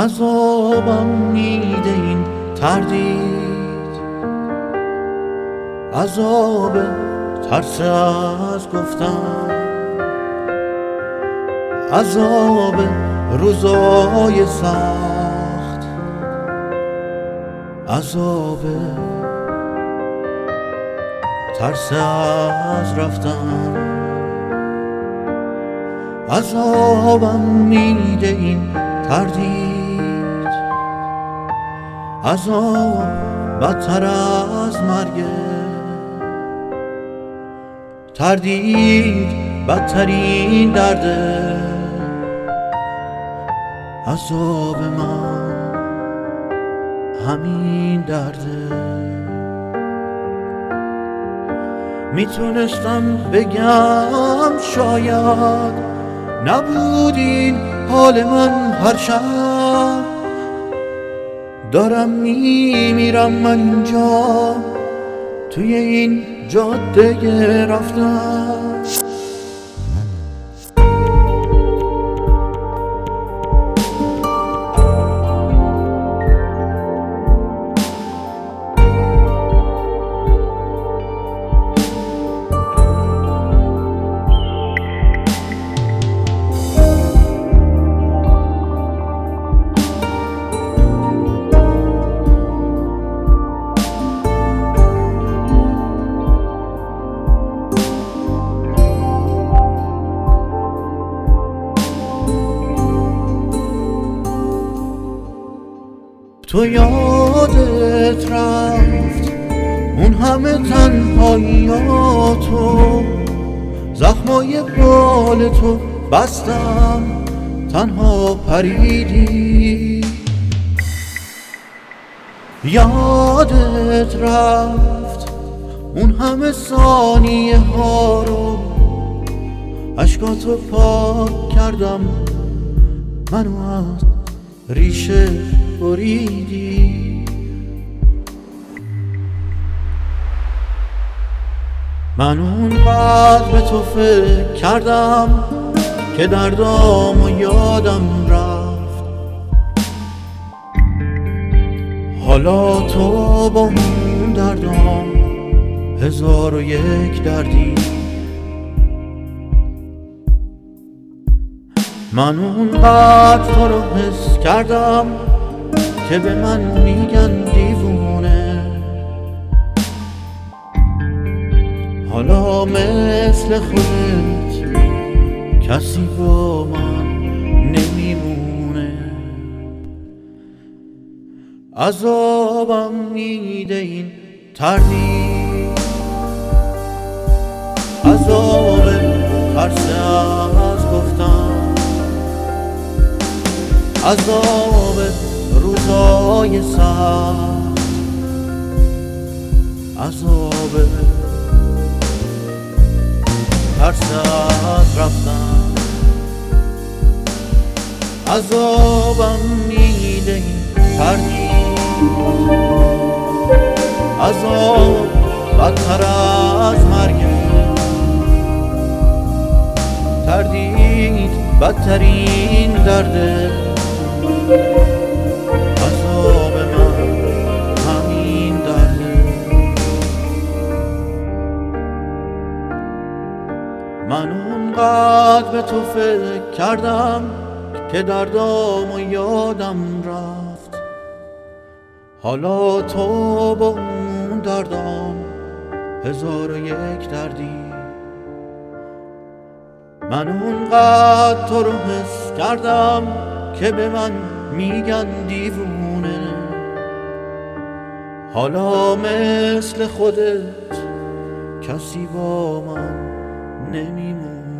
عذابم میده این تردید، عذاب ترس از گفتن، عذاب روزای سخت، عذاب ترس از رفتن. عذابم میده این تردید، عذاب بدتر از مرگ، تردید بدترین درده. عذاب من همین درده. میتونستم بگم شاید نبود این حال من، هر شب دارم میمیرم من اینجا توی این جاده رفتم. تو یادت رفت اون همه تنهاییاتو، زخمای بال تو بستم تنها پریدی. یادت رفت اون همه ثانیه ها رو، اشکاتو پاک کردم منو از ریشه بریدی. من اونقدر به تو فکر کردم که دردامو یادم رفت. حالا تو با اون دردام 1001 دردی. من اونقدر تو رو حس کردم که به من میگن دیوونه. حالا مثل خودت کسی با من نمیمونه. عذابم میده این تردید، عذاب ترس از گفتن، عذاب روزای سخت، عذاب ترس از رفتن. عذابم میده این تردید، عذاب بدتر از مرگ، تردید بدترین درده. عذاب من همین درده. من اونقدر به تو فکر کردم که دردامو یادم رفت. حالا تو با اون دردام 1001 دردی. من اونقدر تو رو حس کردم که به من میگن دیوونه. حالا مثل خودت کسی با من نمیمونه.